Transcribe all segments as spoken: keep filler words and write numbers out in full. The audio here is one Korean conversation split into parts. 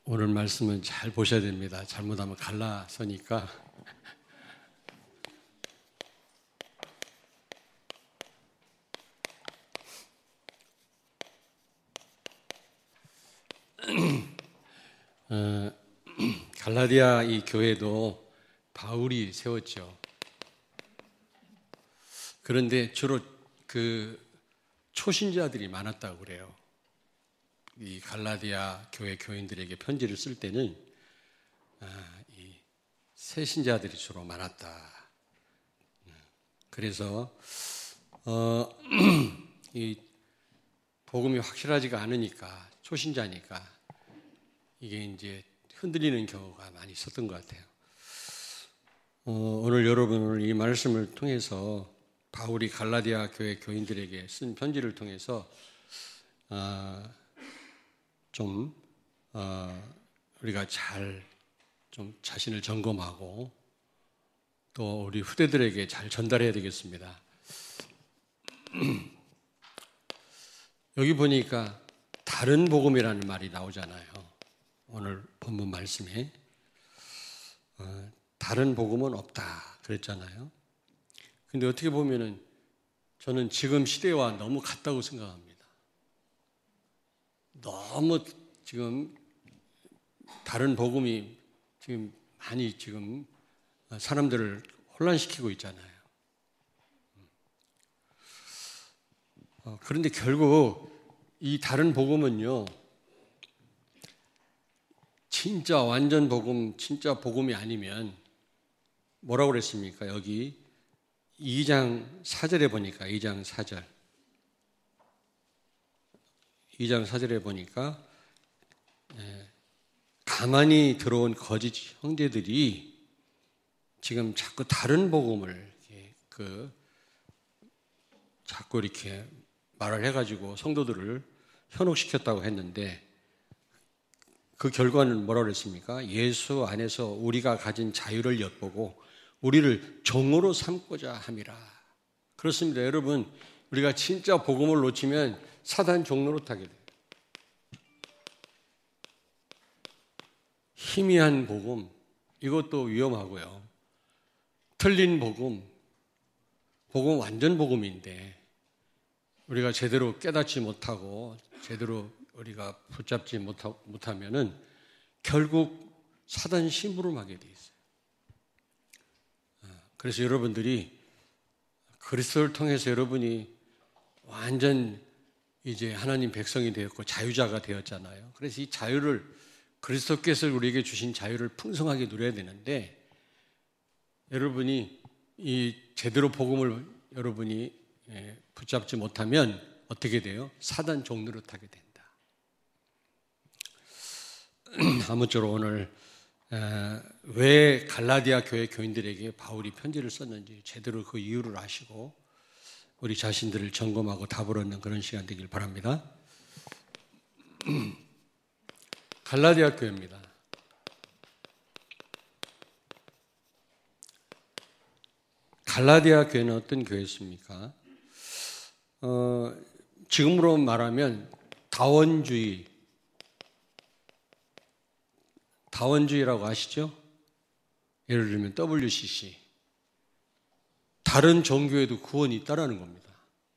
오늘 말씀은 잘 보셔야 됩니다. 잘못하면 갈라서니까. 어, 갈라디아 이 교회도 바울이 세웠죠. 그런데 주로 그 초신자들이 많았다고 그래요. 이 갈라디아 교회 교인들에게 편지를 쓸 때는 아, 이 새신자들이 주로 많았다. 그래서 어, 이 복음이 확실하지가 않으니까, 초신자니까 이게 이제 흔들리는 경우가 많이 있었던 것 같아요. 어, 오늘 여러분을 이 말씀을 통해서 바울이 갈라디아 교회 교인들에게 쓴 편지를 통해서 어, 좀 어, 우리가 잘 좀 자신을 점검하고 또 우리 후대들에게 잘 전달해야 되겠습니다. 여기 보니까 다른 복음이라는 말이 나오잖아요. 오늘 본문 말씀에 어, 다른 복음은 없다 그랬잖아요. 근데 어떻게 보면은 저는 지금 시대와 너무 같다고 생각합니다. 너무 지금 다른 복음이 지금 많이 지금 사람들을 혼란시키고 있잖아요. 어, 그런데 결국 이 다른 복음은요, 진짜 완전 복음, 진짜 복음이 아니면 뭐라고 그랬습니까? 여기 이 장 사 절에 보니까 이 장 사 절 이 장 사 절에 보니까 예, 가만히 들어온 거짓 형제들이 지금 자꾸 다른 복음을 그 자꾸 이렇게 말을 해가지고 성도들을 현혹시켰다고 했는데 그 결과는 뭐라고 그랬습니까? 예수 안에서 우리가 가진 자유를 엿보고 우리를 종으로 삼고자 함이라. 그렇습니다. 여러분, 우리가 진짜 복음을 놓치면 사단 종로로 타게 돼요. 희미한 복음, 이것도 위험하고요. 틀린 복음, 복음 완전 복음인데 우리가 제대로 깨닫지 못하고 제대로 우리가 붙잡지 못하, 못하면은 결국 사단 심부름하게 돼 있어요. 그래서 여러분들이 그리스도를 통해서 여러분이 완전 이제 하나님 백성이 되었고 자유자가 되었잖아요. 그래서 이 자유를, 그리스도께서 우리에게 주신 자유를 풍성하게 누려야 되는데, 여러분이 이 제대로 복음을 여러분이 붙잡지 못하면 어떻게 돼요? 사단 종로로 타게 된다. 아무쪼록 오늘 왜 갈라디아 교회 교인들에게 바울이 편지를 썼는지 제대로 그 이유를 아시고 우리 자신들을 점검하고 답을 얻는 그런 시간 되길 바랍니다. 갈라디아 교회입니다. 갈라디아 교회는 어떤 교회였습니까? 어, 지금으로 말하면 다원주의, 다원주의라고 아시죠? 예를 들면 더블유씨씨. 다른 종교에도 구원이 있다라는 겁니다.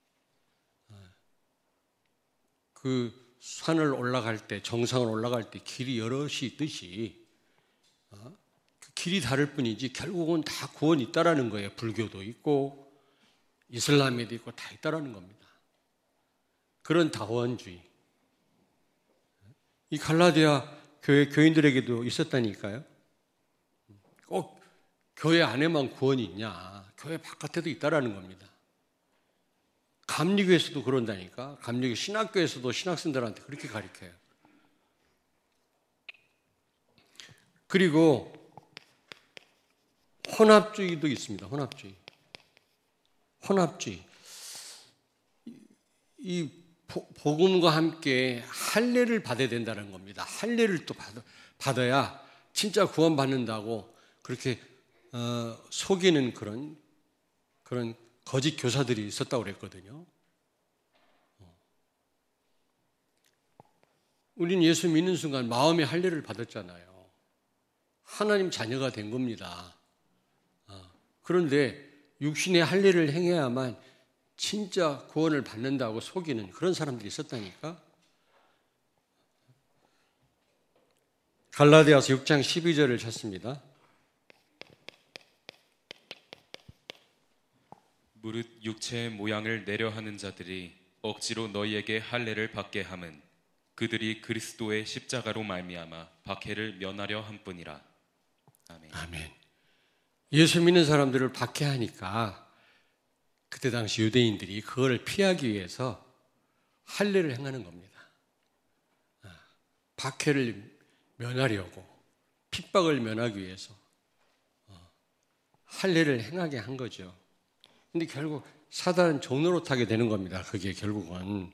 그 산을 올라갈 때, 정상을 올라갈 때 길이 여럿이 있듯이 그 길이 다를 뿐이지 결국은 다 구원이 있다라는 거예요. 불교도 있고 이슬람에도 있고 다 있다라는 겁니다. 그런 다원주의. 이 갈라디아 교회 교인들에게도 있었다니까요. 꼭 교회 안에만 구원이 있냐, 교회 바깥에도 있다라는 겁니다. 감리교에서도 그런다니까. 감리교 신학교에서도 신학생들한테 그렇게 가르쳐요. 그리고 혼합주의도 있습니다. 혼합주의. 혼합주의. 이 복음과 함께 할례를 받아야 된다는 겁니다. 할례를 또 받아, 받아야 진짜 구원받는다고 그렇게 어, 속이는 그런 그런 거짓 교사들이 있었다고 그랬거든요. 우리는 예수 믿는 순간 마음의 할례를 받았잖아요. 하나님 자녀가 된 겁니다. 그런데 육신의 할례를 행해야만 진짜 구원을 받는다고 속이는 그런 사람들이 있었다니까. 갈라디아서 육 장 십이 절을 찾습니다. 무릇 육체의 모양을 내려하는 자들이 억지로 너희에게 할례를 받게 함은 그들이 그리스도의 십자가로 말미암아 박해를 면하려 함뿐이라. 아멘. 아멘. 예수 믿는 사람들을 박해하니까 그때 당시 유대인들이 그걸 피하기 위해서 할례를 행하는 겁니다. 박해를 면하려고, 핍박을 면하기 위해서 할례를 행하게 한 거죠. 근데 결국 사단은 종로로 타게 되는 겁니다. 그게 결국은.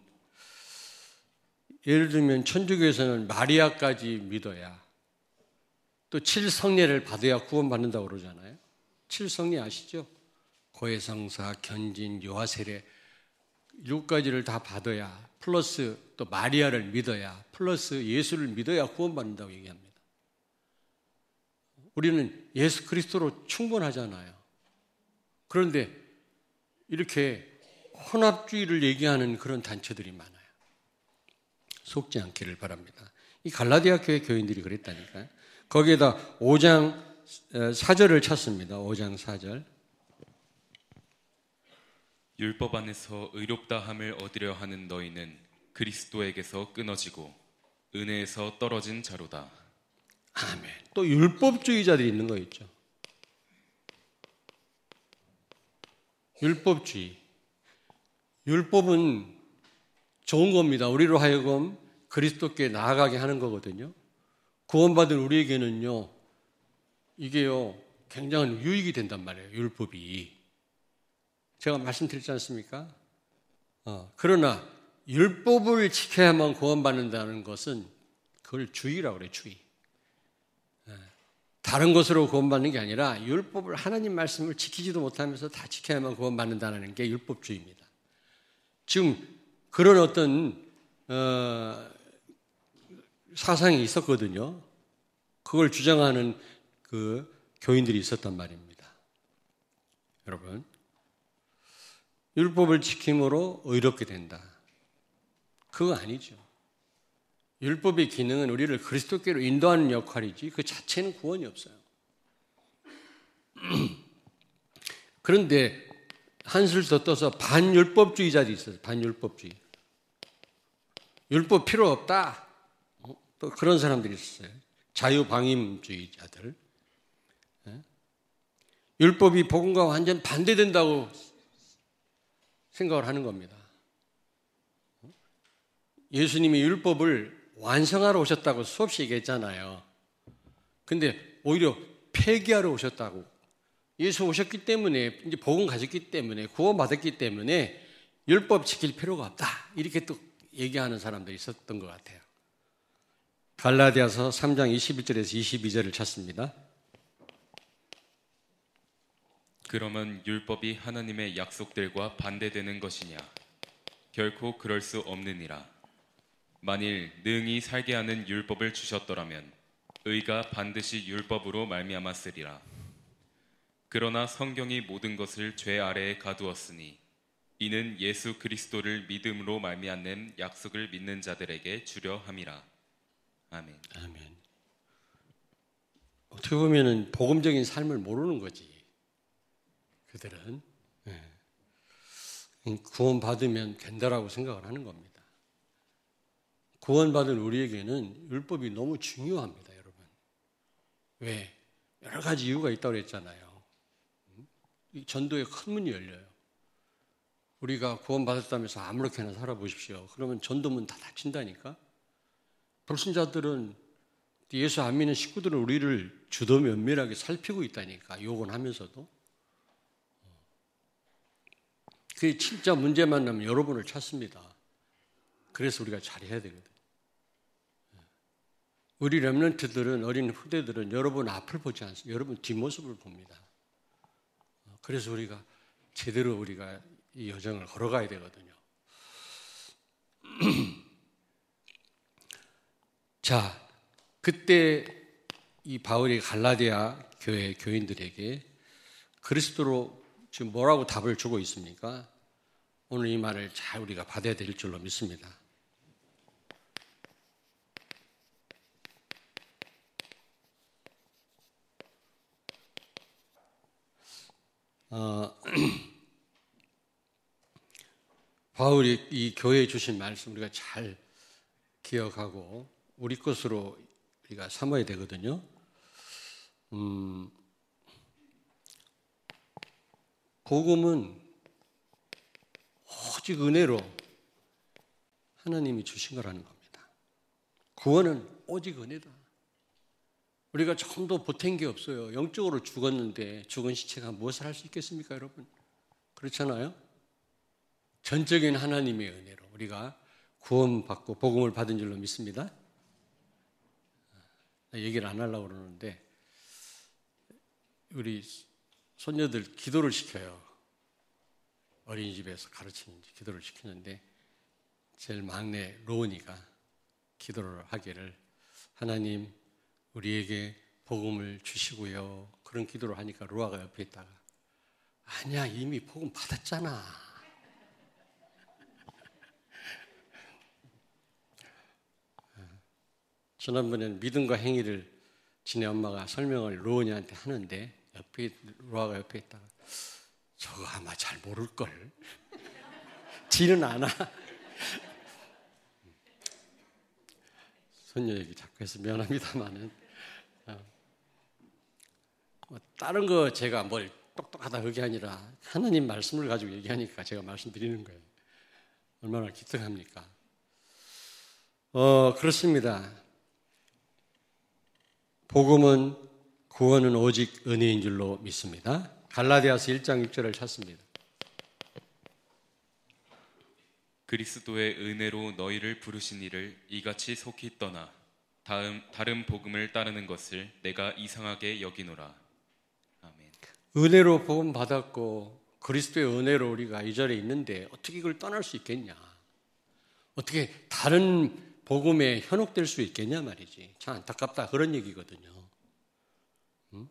예를 들면 천주교에서는 마리아까지 믿어야, 또 칠성례를 받아야 구원받는다고 그러잖아요. 칠성례 아시죠? 고해성사, 견진, 요하세례 일곱 가지를 다 받아야, 플러스 또 마리아를 믿어야, 플러스 예수를 믿어야 구원받는다고 얘기합니다. 우리는 예수 그리스도로 충분하잖아요. 그런데 이렇게 혼합주의를 얘기하는 그런 단체들이 많아요. 속지 않기를 바랍니다. 이 갈라디아 교회 교인들이 그랬다니까요. 거기에다 오 장 사 절을 찾습니다. 오 장 사 절. 율법 안에서 의롭다함을 얻으려 하는 너희는 그리스도에게서 끊어지고 은혜에서 떨어진 자로다. 아멘. 또 율법주의자들이 있는 거 있죠. 율법주의. 율법은 좋은 겁니다. 우리로 하여금 그리스도께 나아가게 하는 거거든요. 구원받은 우리에게는요, 이게요, 굉장한 유익이 된단 말이에요, 율법이. 제가 말씀드렸지 않습니까? 어, 그러나 율법을 지켜야만 구원받는다는 것은 그걸 주의라고 그래요, 주의. 다른 것으로 구원받는 게 아니라 율법을, 하나님 말씀을 지키지도 못하면서 다 지켜야만 구원받는다는 게 율법주의입니다. 지금 그런 어떤 어, 사상이 있었거든요. 그걸 주장하는 그 교인들이 있었단 말입니다. 여러분, 율법을 지킴으로 의롭게 된다. 그거 아니죠. 율법의 기능은 우리를 그리스도께로 인도하는 역할이지 그 자체는 구원이 없어요. 그런데 한술 더 떠서 반율법주의자들이 있어요. 반율법주의. 율법 필요 없다. 또 그런 사람들이 있어요. 자유방임주의자들. 율법이 복음과 완전 반대된다고 생각을 하는 겁니다. 예수님이 율법을 완성하러 오셨다고 수없이 얘기했잖아요. 근데 오히려 폐기하러 오셨다고. 예수 오셨기 때문에, 이제 복음 가졌기 때문에, 구원받았기 때문에 율법 지킬 필요가 없다. 이렇게 또 얘기하는 사람들이 있었던 것 같아요. 갈라디아서 삼 장 이십일 절에서 이십이 절을 찾습니다. 그러면 율법이 하나님의 약속들과 반대되는 것이냐? 결코 그럴 수 없느니라. 만일 능히 살게 하는 율법을 주셨더라면 의가 반드시 율법으로 말미암았으리라. 그러나 성경이 모든 것을 죄 아래에 가두었으니 이는 예수 그리스도를 믿음으로 말미암는 약속을 믿는 자들에게 주려 함이라. 아멘. 아멘. 어떻게 보면은 복음적인 삶을 모르는 거지. 그들은 구원받으면 된다라고 생각을 하는 겁니다. 구원받은 우리에게는 율법이 너무 중요합니다, 여러분. 왜? 여러 가지 이유가 있다고 그랬잖아요. 이 전도에 큰 문이 열려요. 우리가 구원받았다면서 아무렇게나 살아보십시오. 그러면 전도문 다 닫힌다니까. 불신자들은, 예수 안 믿는 식구들은 우리를 주도 면밀하게 살피고 있다니까, 욕은 하면서도. 그게 진짜 문제만 나면 여러분을 찾습니다. 그래서 우리가 잘해야 되거든. 우리 렘넌트들은, 어린 후대들은 여러분 앞을 보지 않습니다. 여러분 뒷모습을 봅니다. 그래서 우리가 제대로 우리가 이 여정을 걸어가야 되거든요. 자, 그때 이 바울이 갈라디아 교회 교인들에게 그리스도로 지금 뭐라고 답을 주고 있습니까? 오늘 이 말을 잘 우리가 받아야 될 줄로 믿습니다. 어, 바울이 이 교회에 주신 말씀 우리가 잘 기억하고 우리 것으로 우리가 삼아야 되거든요. 음, 복음은 오직 은혜로 하나님이 주신 거라는 겁니다. 구원은 오직 은혜다. 우리가 조금도 보탠 게 없어요. 영적으로 죽었는데 죽은 시체가 무엇을 할 수 있겠습니까, 여러분? 그렇잖아요? 전적인 하나님의 은혜로 우리가 구원받고 복음을 받은 줄로 믿습니다. 얘기를 안 하려고 그러는데 우리 손녀들 기도를 시켜요. 어린이집에서 가르치는 기도를 시키는데 제일 막내 로운이가 기도를 하기를 하나님 우리에게 복음을 주시고요. 그런 기도를 하니까 로아가 옆에 있다가 아니야 이미 복음 받았잖아. 지난번에는 믿음과 행위를 지네 엄마가 설명을 로운이한테 하는데 옆에 로아가 옆에 있다가 저거 아마 잘 모를걸. 지는 않아. 손녀 얘기 자꾸 해서 미안합니다만은 뭐 다른 거 제가 뭘 똑똑하다 그게 아니라 하나님 말씀을 가지고 얘기하니까 제가 말씀드리는 거예요. 얼마나 기특합니까? 어 그렇습니다. 복음은 구원은 오직 은혜인 줄로 믿습니다. 갈라디아서 일 장 육 절을 찾습니다. 그리스도의 은혜로 너희를 부르신 이를 이같이 속히 떠나 다음 다른 복음을 따르는 것을 내가 이상하게 여기노라. 아멘. 은혜로 복음 받았고 그리스도의 은혜로 우리가 이 자리에 있는데 어떻게 이걸 떠날 수 있겠냐? 어떻게 다른 복음에 현혹될 수 있겠냐 말이지. 참 안타깝다 그런 얘기거든요. 음?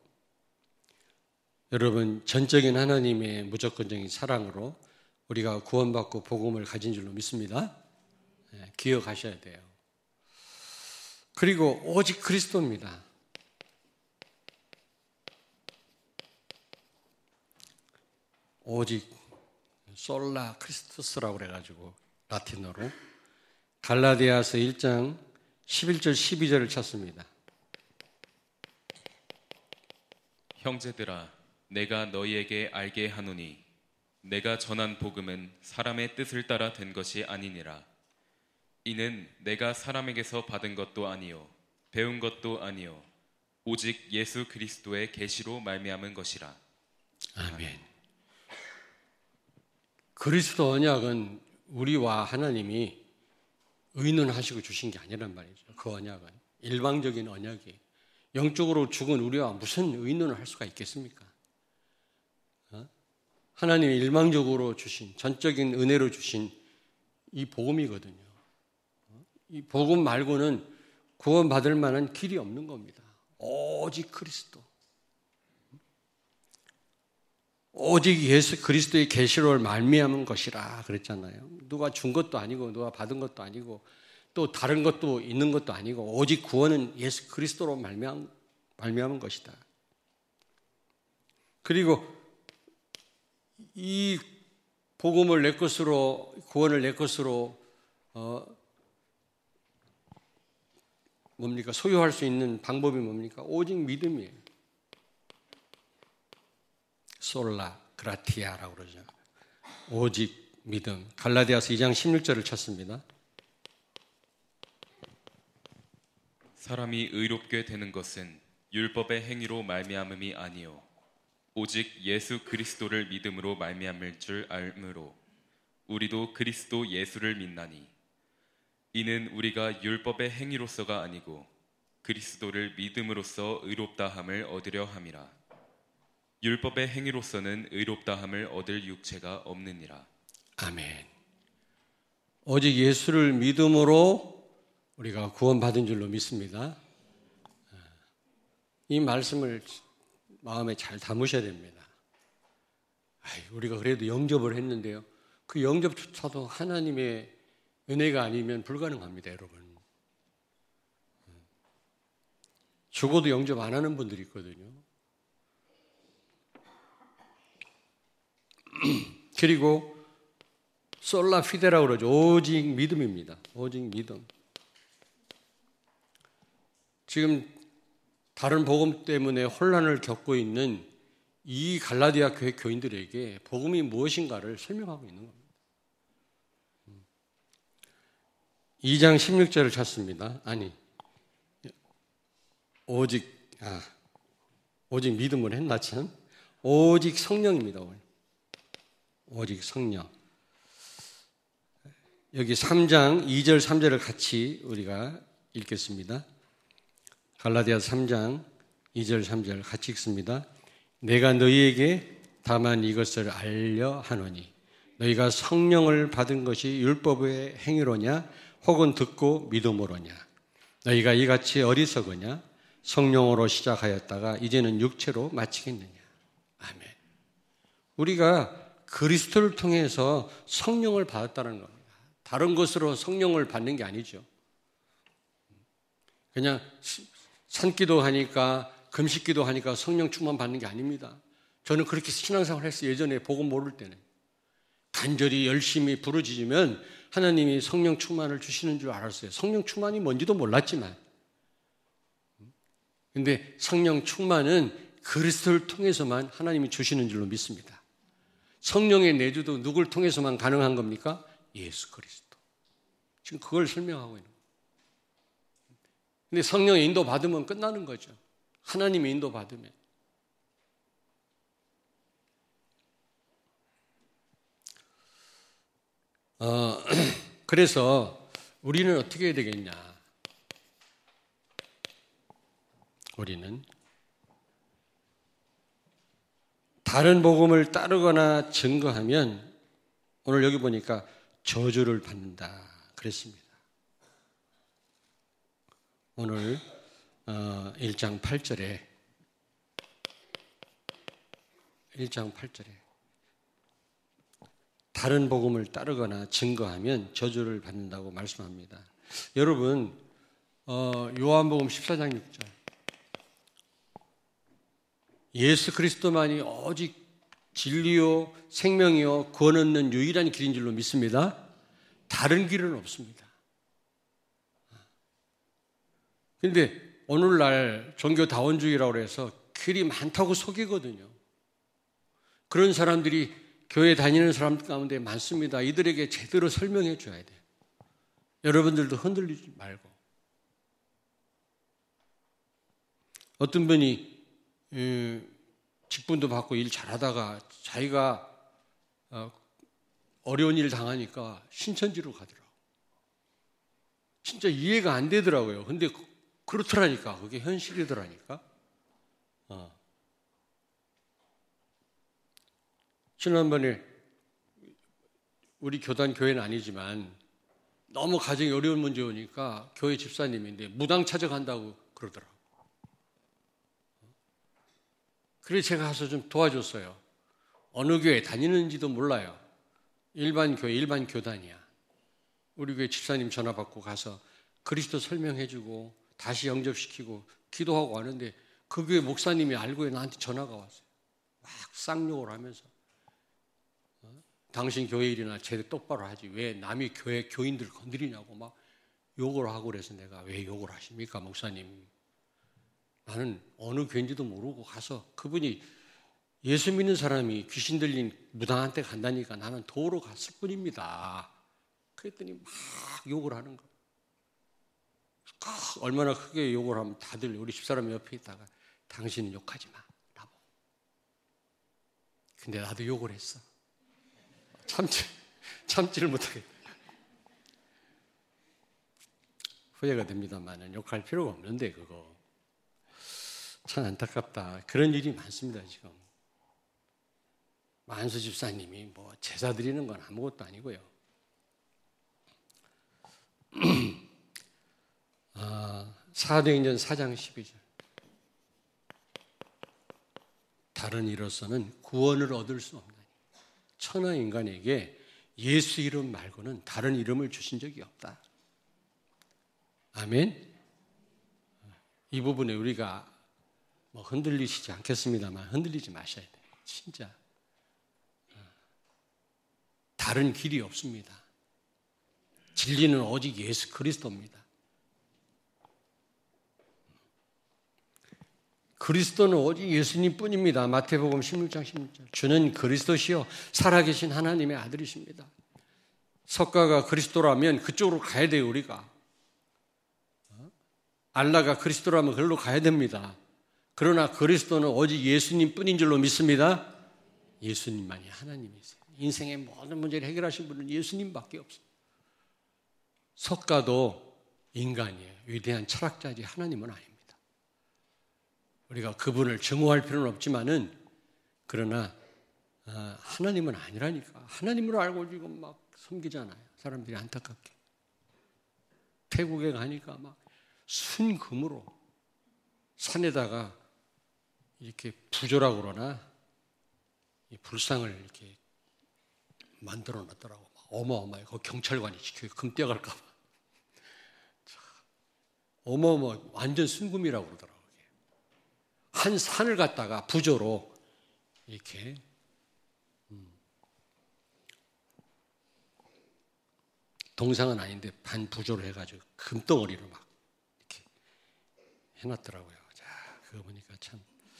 여러분 전적인 하나님의 무조건적인 사랑으로 우리가 구원받고 복음을 가진 줄로 믿습니다. 네, 기억하셔야 돼요. 그리고 오직 그리스도입니다. 오직 솔라 크리스토스라고 그래가지고 라틴어로 갈라디아서 일 장 십일 절 십이 절을 찾습니다. 형제들아 내가 너희에게 알게 하노니 내가 전한 복음은 사람의 뜻을 따라 된 것이 아니니라. 이는 내가 사람에게서 받은 것도 아니요 배운 것도 아니요 오직 예수 그리스도의 계시로 말미암은 것이라. 아멘. 그리스도 언약은 우리와 하나님이 의논하시고 주신 게 아니란 말이죠. 그 언약은 일방적인 언약이 영적으로 죽은 우리와 무슨 의논을 할 수가 있겠습니까? 어? 하나님이 일방적으로 주신 전적인 은혜로 주신 이 복음이거든요. 어? 이 복음 말고는 구원받을 만한 길이 없는 겁니다. 오직 그리스도. 오직 예수 그리스도의 계시로 말미암은 것이라 그랬잖아요. 누가 준 것도 아니고 누가 받은 것도 아니고 또 다른 것도 있는 것도 아니고 오직 구원은 예수 그리스도로 말미암, 말미암은 것이다. 그리고 이 복음을 내 것으로 구원을 내 것으로 어, 뭡니까? 소유할 수 있는 방법이 뭡니까? 오직 믿음이에요. 솔라 그라티아라고 그러죠. 오직 믿음. 갈라디아서 이 장 십육 절을 찾습니다. 사람이 의롭게 되는 것은 율법의 행위로 말미암음이 아니요 오직 예수 그리스도를 믿음으로 말미암을 줄 알므로 우리도 그리스도 예수를 믿나니 이는 우리가 율법의 행위로서가 아니고 그리스도를 믿음으로써 의롭다함을 얻으려 함이라. 율법의 행위로서는 의롭다함을 얻을 육체가 없느니라. 아멘. 오직 예수를 믿음으로 우리가 구원받은 줄로 믿습니다. 이 말씀을 마음에 잘 담으셔야 됩니다. 아이, 우리가 그래도 영접을 했는데요. 그 영접조차도 하나님의 은혜가 아니면 불가능합니다, 여러분. 죽어도 영접 안 하는 분들이 있거든요. 그리고 솔라 피데라고 그러죠. 오직 믿음입니다. 오직 믿음. 지금 다른 복음 때문에 혼란을 겪고 있는 이 갈라디아 교회 교인들에게 복음이 무엇인가를 설명하고 있는 겁니다. 이 장 십육 절을 찾습니다. 아니, 오직, 아, 오직 믿음을 했나 참? 오직 성령입니다. 오직 성령. 여기 삼 장 이 절 삼 절을 같이 우리가 읽겠습니다. 갈라디아 삼 장 이 절 삼 절 같이 읽습니다. 내가 너희에게 다만 이것을 알려 하노니 너희가 성령을 받은 것이 율법의 행위로냐 혹은 듣고 믿음으로냐 너희가 이같이 어리석으냐 성령으로 시작하였다가 이제는 육체로 마치겠느냐. 아멘. 우리가 그리스도를 통해서 성령을 받았다는 겁니다. 다른 것으로 성령을 받는 게 아니죠. 그냥 산기도 하니까 금식기도 하니까 성령 충만 받는 게 아닙니다. 저는 그렇게 신앙생활 했어요. 예전에 복음 모를 때는. 간절히 열심히 부르짖으면 하나님이 성령 충만을 주시는 줄 알았어요. 성령 충만이 뭔지도 몰랐지만. 근데 성령 충만은 그리스도를 통해서만 하나님이 주시는 줄로 믿습니다. 성령의 내주도 누굴 통해서만 가능한 겁니까? 예수 그리스도. 지금 그걸 설명하고 있는 거예요. 근데 성령의 인도 받으면 끝나는 거죠. 하나님의 인도 받으면. 어, 그래서 우리는 어떻게 해야 되겠냐? 우리는 다른 복음을 따르거나 증거하면 오늘 여기 보니까 저주를 받는다 그랬습니다. 오늘 일 장 팔 절에 일 장 팔 절에 다른 복음을 따르거나 증거하면 저주를 받는다고 말씀합니다. 여러분 어, 요한복음 십사 장 육 절 예수 그리스도만이 오직 진리요 생명이요 구원 얻는 유일한 길인 줄로 믿습니다. 다른 길은 없습니다. 그런데 오늘날 종교다원주의라고 해서 길이 많다고 속이거든요. 그런 사람들이 교회 다니는 사람 가운데 많습니다. 이들에게 제대로 설명해 줘야 돼요. 여러분들도 흔들리지 말고. 어떤 분이 직분도 받고 일 잘하다가 자기가 어려운 일 당하니까 신천지로 가더라고요. 진짜 이해가 안 되더라고요. 근데 그렇더라니까. 그게 현실이더라니까. 어. 지난번에 우리 교단 교회는 아니지만 너무 가정이 어려운 문제 오니까 교회 집사님인데 무당 찾아간다고 그러더라고요. 그래서 제가 가서 좀 도와줬어요. 어느 교회 다니는지도 몰라요. 일반 교회, 일반 교단이야. 우리 교회 집사님 전화 받고 가서 그리스도 설명해주고 다시 영접시키고 기도하고 왔는데 그 교회 목사님이 알고 나한테 전화가 왔어요. 막 쌍욕을 하면서 어? 당신 교회 일이나 제대로 똑바로 하지 왜 남의 교회 교인들 건드리냐고 막 욕을 하고 그래서 내가 왜 욕을 하십니까 목사님. 나는 어느 교회인지도 모르고 가서 그분이 예수 믿는 사람이 귀신 들린 무당한테 간다니까 나는 도우러 갔을 뿐입니다. 그랬더니 막 욕을 하는 거예요. 얼마나 크게 욕을 하면 다들 우리 집사람 옆에 있다가 당신은 욕하지 마. 나보고. 근데 나도 욕을 했어. 참지, 참지를 못하겠다. 후회가 됩니다만 욕할 필요가 없는데 그거. 참 안타깝다. 그런 일이 많습니다 지금. 만수 집사님이 뭐 제사 드리는 건 아무것도 아니고요. 아, 사도행전 사 장 십이 절. 다른 이로서는 구원을 얻을 수 없나니 천하 인간에게 예수 이름 말고는 다른 이름을 주신 적이 없다. 아멘. 이 부분에 우리가 뭐 흔들리시지 않겠습니다만 흔들리지 마셔야 돼요. 진짜 다른 길이 없습니다. 진리는 오직 예수 그리스도입니다. 그리스도는 오직 예수님뿐입니다. 마태복음 십육 장 십육 절. 주는 그리스도시요 살아계신 하나님의 아들이십니다. 석가가 그리스도라면 그쪽으로 가야 돼요. 우리가. 알라가 그리스도라면 그걸로 가야 됩니다. 그러나 그리스도는 오직 예수님뿐인 줄로 믿습니다. 예수님만이 하나님이세요. 인생의 모든 문제를 해결하신 분은 예수님밖에 없어요. 석가도 인간이에요. 위대한 철학자지 하나님은 아닙니다. 우리가 그분을 증오할 필요는 없지만은 그러나 하나님은 아니라니까. 하나님으로 알고 지금 막 섬기잖아요. 사람들이 안타깝게. 태국에 가니까 막 순금으로 산에다가 이렇게 부조라고 그러나 이 불상을 이렇게 만들어 놨더라고. 어마어마해. 그 경찰관이 지켜요. 금 떼어갈까 봐. 어마어마 완전 순금이라고 그러더라고요. 한 산을 갖다가 부조로 이렇게 음, 동상은 아닌데 반 부조로 해가지고 금덩어리로 막 이렇게 해놨더라고요. 자, 그거 보니까 참.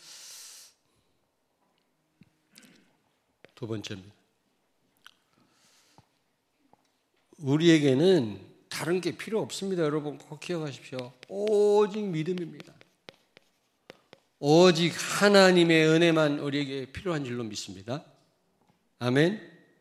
두 번째입니다. 우리에게는 다른 게 필요 없습니다. 여러분 꼭 기억하십시오. 오직 믿음입니다. 오직 하나님의 은혜만 우리에게 필요한 줄로 믿습니다. 아멘.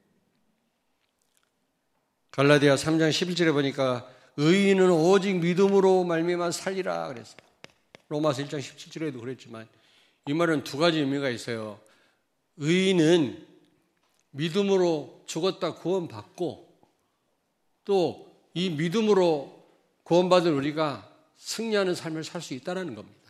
갈라디아 삼 장 십일 절에 보니까 의인은 오직 믿음으로 말미암아 살리라 그랬어요. 로마서 일 장 십칠 절에도 그랬지만 이 말은 두 가지 의미가 있어요. 의인은 믿음으로 죽었다 구원받고 또 이 믿음으로 구원받은 우리가 승리하는 삶을 살 수 있다는 겁니다.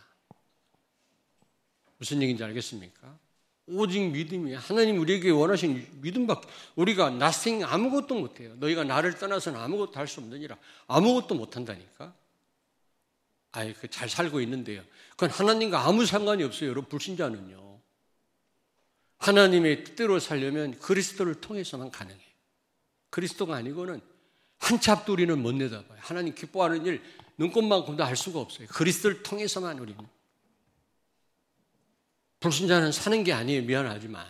무슨 얘기인지 알겠습니까? 오직 믿음이 하나님 우리에게 원하신 믿음밖에 우리가 nothing 아무것도 못해요. 너희가 나를 떠나서는 아무것도 할 수 없느니라. 아무것도 못한다니까. 아예 그 잘 살고 있는데요. 그건 하나님과 아무 상관이 없어요. 여러분 불신자는요. 하나님의 뜻대로 살려면 그리스도를 통해서만 가능해요. 그리스도가 아니고는 한치 앞도 우리는 못 내다봐요. 하나님 기뻐하는 일 눈꽃만큼도 알 수가 없어요. 그리스도를 통해서만 우리는. 불신자는 사는 게 아니에요. 미안하지만.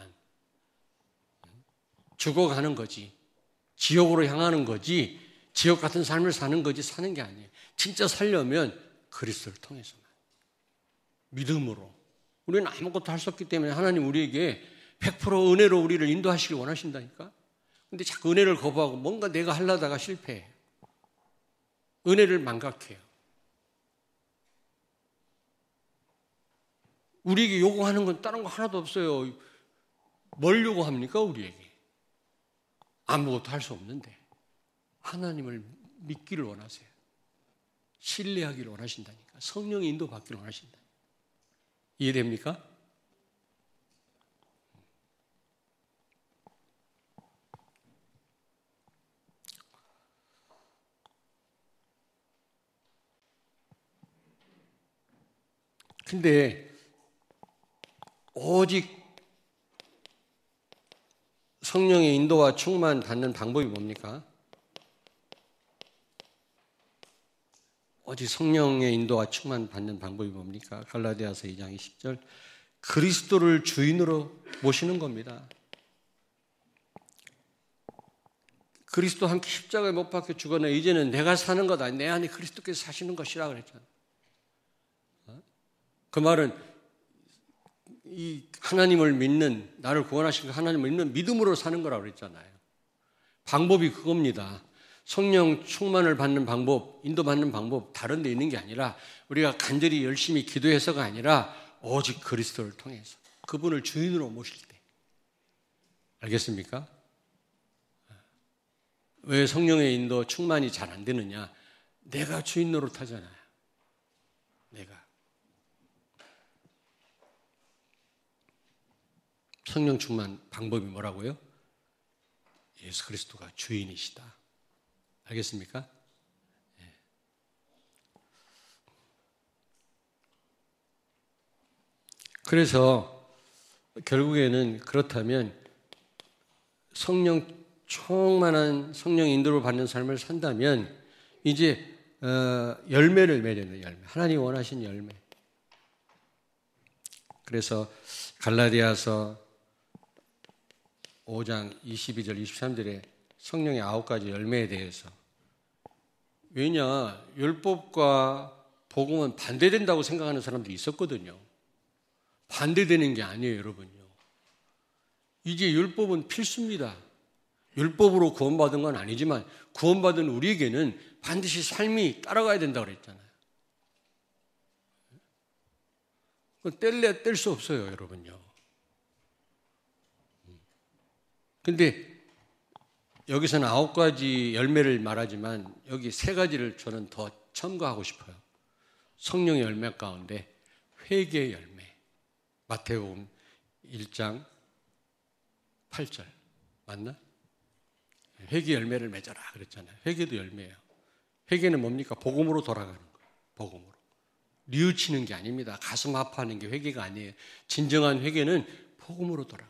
죽어가는 거지. 지옥으로 향하는 거지. 지옥 같은 삶을 사는 거지 사는 게 아니에요. 진짜 살려면 그리스도를 통해서만. 믿음으로. 우리는 아무것도 할 수 없기 때문에 하나님 우리에게 백 퍼센트 은혜로 우리를 인도하시길 원하신다니까. 근데 자꾸 은혜를 거부하고 뭔가 내가 하려다가 실패해요. 은혜를 망각해요. 우리에게 요구하는 건 다른 거 하나도 없어요. 뭘 요구합니까 우리에게? 아무것도 할 수 없는데 하나님을 믿기를 원하세요. 신뢰하기를 원하신다니까. 성령의 인도 받기를 원하신다. 이해됩니까? 근데 오직 성령의 인도와 충만 받는 방법이 뭡니까? 오직 성령의 인도와 충만 받는 방법이 뭡니까? 갈라디아서 이 장 이십 절 그리스도를 주인으로 모시는 겁니다. 그리스도 함께 십자가에 못 박혀 죽었네. 이제는 내가 사는 것 아니 내 안에 그리스도께서 사시는 것이라 그랬잖아. 그 말은 이 하나님을 믿는 나를 구원하신 하나님을 믿는 믿음으로 사는 거라고 그랬잖아요. 방법이 그겁니다. 성령 충만을 받는 방법, 인도받는 방법 다른 데 있는 게 아니라 우리가 간절히 열심히 기도해서가 아니라 오직 그리스도를 통해서 그분을 주인으로 모실 때. 알겠습니까? 왜 성령의 인도 충만이 잘 안 되느냐? 내가 주인 노릇하잖아요. 내가. 성령 충만 방법이 뭐라고요? 예수 그리스도가 주인이시다. 알겠습니까? 예. 그래서 결국에는 그렇다면 성령 충만한 성령 인도를 받는 삶을 산다면 이제 어, 열매를 맺어야 돼요. 열매. 하나님 원하신 열매. 그래서 갈라디아서 오 장 이십이 절 이십삼 절에 성령의 아홉 가지 열매에 대해서, 왜냐 율법과 복음은 반대된다고 생각하는 사람들이 있었거든요. 반대되는 게 아니에요, 여러분요. 이제 율법은 필수입니다. 율법으로 구원받은 건 아니지만 구원받은 우리에게는 반드시 삶이 따라가야 된다고 그랬잖아요. 그건 뗄래 뗄 수 없어요, 여러분요. 근데 여기서는 아홉 가지 열매를 말하지만 여기 세 가지를 저는 더 첨가하고 싶어요. 성령의 열매 가운데 회개의 열매. 마태복음 일 장 팔 절 맞나? 회개 열매를 맺어라 그랬잖아요. 회개도 열매예요. 회개는 뭡니까? 복음으로 돌아가는 거예요. 복음으로. 뉘우치는 게 아닙니다. 가슴 아파하는 게 회개가 아니에요. 진정한 회개는 복음으로 돌아가요.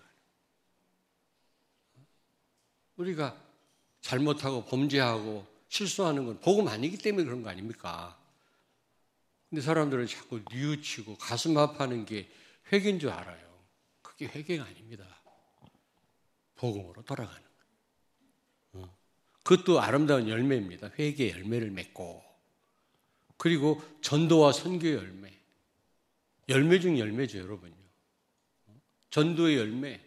우리가 잘못하고 범죄하고 실수하는 건 복음 아니기 때문에 그런 거 아닙니까? 근데 사람들은 자꾸 뉘우치고 가슴 아파하는 게 회개인 줄 알아요. 그게 회개가 아닙니다. 복음으로 돌아가는 거예요. 그것도 아름다운 열매입니다. 회개의 열매를 맺고, 그리고 전도와 선교의 열매. 열매 중 열매죠, 여러분요. 전도의 열매.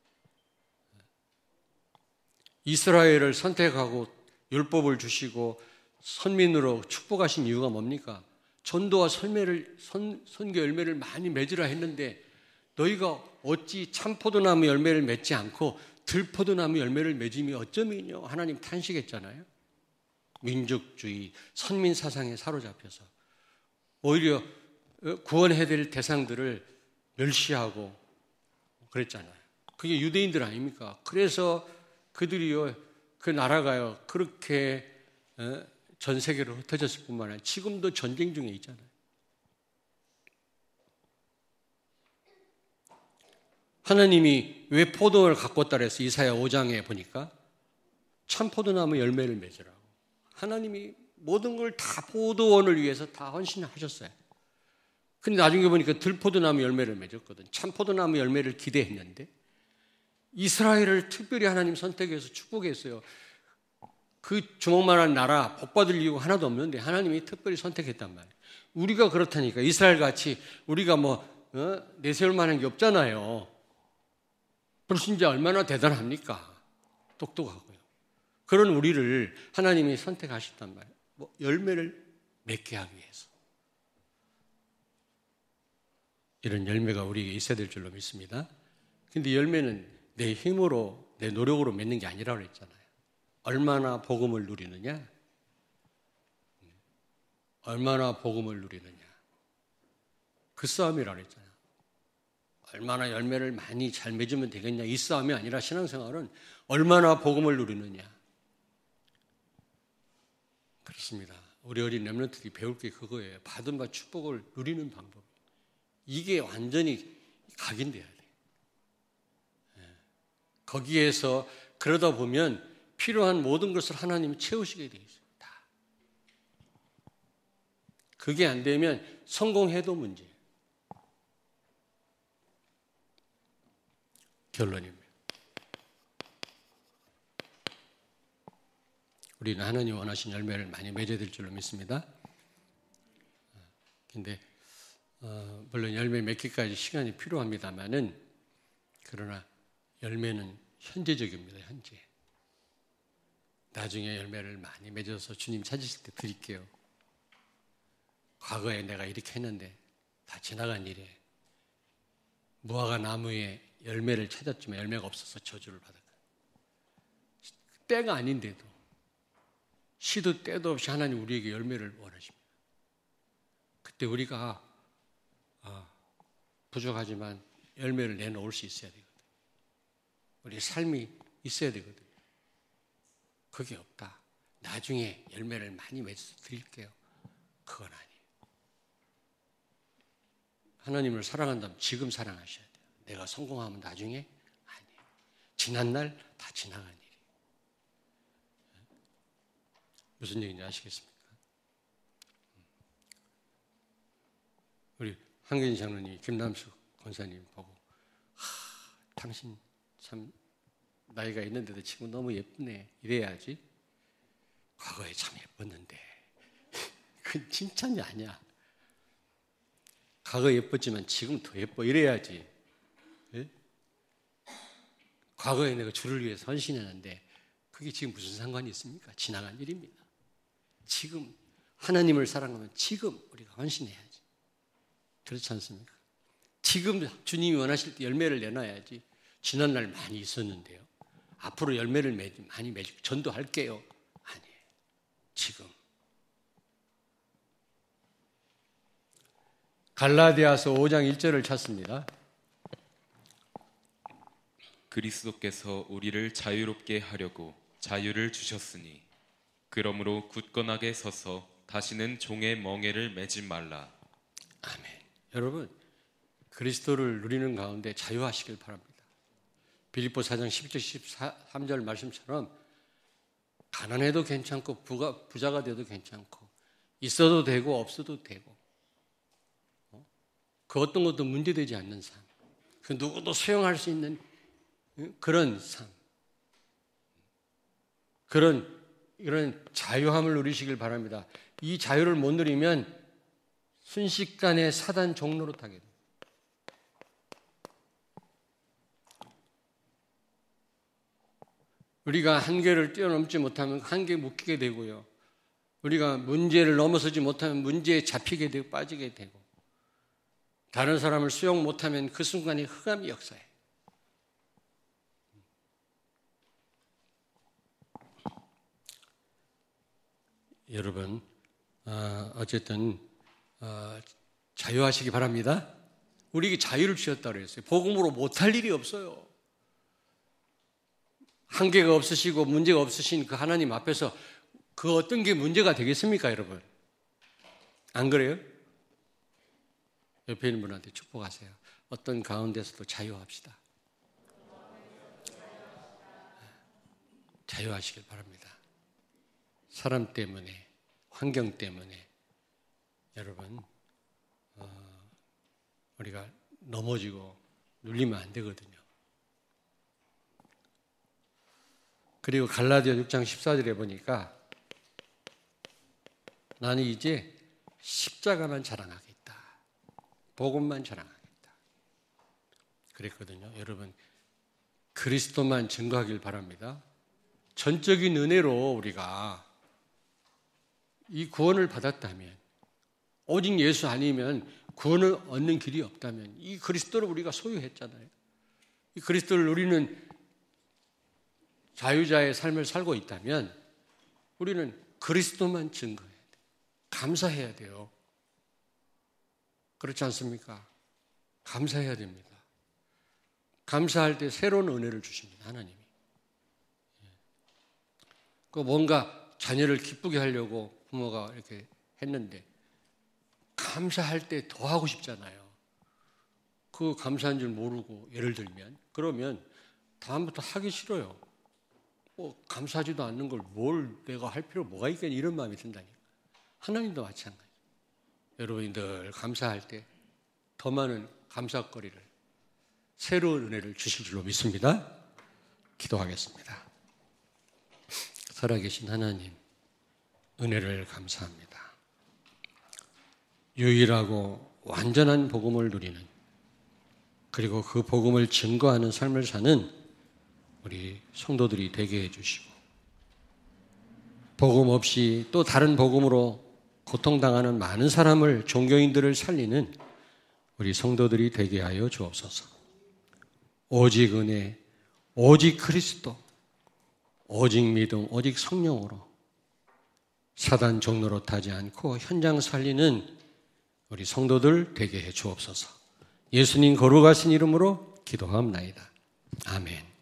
이스라엘을 선택하고 율법을 주시고 선민으로 축복하신 이유가 뭡니까? 전도와 선매를, 선, 선교 열매를 많이 맺으라 했는데 너희가 어찌 참포도나무 열매를 맺지 않고 들포도나무 열매를 맺음이 어쩌면요. 하나님 탄식했잖아요. 민족주의, 선민 사상에 사로잡혀서 오히려 구원해야 될 대상들을 멸시하고 그랬잖아요. 그게 유대인들 아닙니까? 그래서 그들이요, 그 나라가요, 그렇게 전 세계로 흩어졌을 뿐만 아니라 지금도 전쟁 중에 있잖아요. 하나님이 왜 포도를 갖고 왔다 그래서 이사야 오 장에 보니까 참 포도나무 열매를 맺으라고. 하나님이 모든 걸 다 포도원을 위해서 다 헌신하셨어요. 근데 나중에 보니까 들포도나무 열매를 맺었거든. 참 포도나무 열매를 기대했는데 이스라엘을 특별히 하나님 선택해서 축복했어요. 그 주먹만한 나라 복받을 이유가 하나도 없는데 하나님이 특별히 선택했단 말이에요. 우리가 그렇다니까. 이스라엘 같이 우리가 뭐 어? 내세울 만한 게 없잖아요. 불신자 얼마나 대단합니까? 똑똑하고요. 그런 우리를 하나님이 선택하셨단 말이에요. 뭐 열매를 맺게 하기 위해서. 이런 열매가 우리에게 있어야 될 줄로 믿습니다. 근데 열매는 내 힘으로, 내 노력으로 맺는 게 아니라고 그랬잖아요. 얼마나 복음을 누리느냐? 얼마나 복음을 누리느냐? 그 싸움이라고 그랬잖아요. 얼마나 열매를 많이 잘 맺으면 되겠냐? 이 싸움이 아니라 신앙생활은 얼마나 복음을 누리느냐? 그렇습니다. 우리 어린 렘넌트들이 배울 게 그거예요. 받은 바 축복을 누리는 방법. 이게 완전히 각인돼야 돼요. 거기에서 그러다 보면 필요한 모든 것을 하나님이 채우시게 되어 있어요. 다. 그게 안 되면 성공해도 문제예요. 결론입니다. 우리는 하나님 원하신 열매를 많이 맺어야 될 줄로 믿습니다. 근데 어, 물론 열매 맺기까지 시간이 필요합니다만은 그러나 열매는 현재적입니다. 현재. 나중에 열매를 많이 맺어서 주님 찾으실 때 드릴게요. 과거에 내가 이렇게 했는데 다 지나간 일에 무화과 나무에 열매를 찾았지만 열매가 없어서 저주를 받았다. 때가 아닌데도 시도 때도 없이 하나님 우리에게 열매를 원하십니다. 그때 우리가 부족하지만 열매를 내놓을 수 있어야 되거든. 우리 삶이 있어야 되거든. 그게 없다. 나중에 열매를 많이 맺어서 드릴게요. 그건 아니에요. 하나님을 사랑한다면 지금 사랑하셔야 돼요. 내가 성공하면 나중에 아니에요. 지난 날 다 지나간 일이에요. 무슨 얘기인지 아시겠습니까? 우리 한근희 장로님, 김남숙 권사님 보고 하, 당신 참 나이가 있는데도 지금 너무 예쁘네 이래야지. 과거에 참 예뻤는데 그건 칭찬이 아니야. 과거 예뻤지만 지금 더 예뻐 이래야지. 예? 과거에 내가 주를 위해서 헌신했는데 그게 지금 무슨 상관이 있습니까? 지나간 일입니다. 지금 하나님을 사랑하면 지금 우리가 헌신해야지. 그렇지 않습니까? 지금 주님이 원하실 때 열매를 내놔야지. 지난날 많이 있었는데요. 앞으로 열매를 많이 맺고 전도할게요. 아니에요. 지금. 갈라디아서 오 장 일 절을 찾습니다. 그리스도께서 우리를 자유롭게 하려고 자유를 주셨으니 그러므로 굳건하게 서서 다시는 종의 멍에를 매지 말라. 아멘. 여러분, 그리스도를 누리는 가운데 자유하시길 바랍니다. 빌립보 사 장 십이 절 십삼 절 말씀처럼 가난해도 괜찮고 부가, 부자가 돼도 괜찮고 있어도 되고 없어도 되고 그 어떤 것도 문제되지 않는 삶, 그 누구도 수용할 수 있는 그런 삶, 그런 이런 자유함을 누리시길 바랍니다. 이 자유를 못 누리면 순식간에 사단 종로로 타게 됩니다. 우리가 한계를 뛰어넘지 못하면 한계에 묶이게 되고요. 우리가 문제를 넘어서지 못하면 문제에 잡히게 되고 빠지게 되고 다른 사람을 수용 못하면 그 순간에 흑암이 역사해. 여러분, 어, 어쨌든 어, 자유하시기 바랍니다. 우리에게 자유를 주셨다고 그랬어요. 복음으로 못할 일이 없어요. 한계가 없으시고 문제가 없으신 그 하나님 앞에서 그 어떤 게 문제가 되겠습니까, 여러분? 안 그래요? 옆에 있는 분한테 축복하세요. 어떤 가운데서도 자유합시다. 자유하시길 바랍니다. 사람 때문에, 환경 때문에 여러분 어, 우리가 넘어지고 눌리면 안 되거든요. 그리고 갈라디아 육 장 십사 절에 보니까 나는 이제 십자가만 자랑하겠다. 복음만 자랑하겠다. 그랬거든요. 여러분, 그리스도만 증거하길 바랍니다. 전적인 은혜로 우리가 이 구원을 받았다면, 오직 예수 아니면 구원을 얻는 길이 없다면 이 그리스도를 우리가 소유했잖아요. 이 그리스도를 누리는 자유자의 삶을 살고 있다면 우리는 그리스도만 증거해야 돼요. 감사해야 돼요. 그렇지 않습니까? 감사해야 됩니다. 감사할 때 새로운 은혜를 주십니다, 하나님이. 그 뭔가 자녀를 기쁘게 하려고 부모가 이렇게 했는데 감사할 때 더 하고 싶잖아요. 그 감사한 줄 모르고 예를 들면 그러면 다음부터 하기 싫어요. 뭐 감사하지도 않는 걸 뭘 내가 할 필요 뭐가 있겠냐 이런 마음이 든다니까. 하나님도 마찬가지. 여러분이 늘 감사할 때 더 많은 감사거리를 새로운 은혜를 주실 줄로 믿습니다. 기도하겠습니다. 살아계신 하나님, 은혜를 감사합니다. 유일하고 완전한 복음을 누리는, 그리고 그 복음을 증거하는 삶을 사는 우리 성도들이 되게 해주시고, 복음 없이 또 다른 복음으로 고통당하는 많은 사람을, 종교인들을 살리는 우리 성도들이 되게 하여 주옵소서. 오직 은혜, 오직 그리스도, 오직 믿음, 오직 성령으로 사단 종로로 타지 않고 현장 살리는 우리 성도들 되게 해 주옵소서. 예수님 거룩하신 이름으로 기도하옵나이다. 아멘.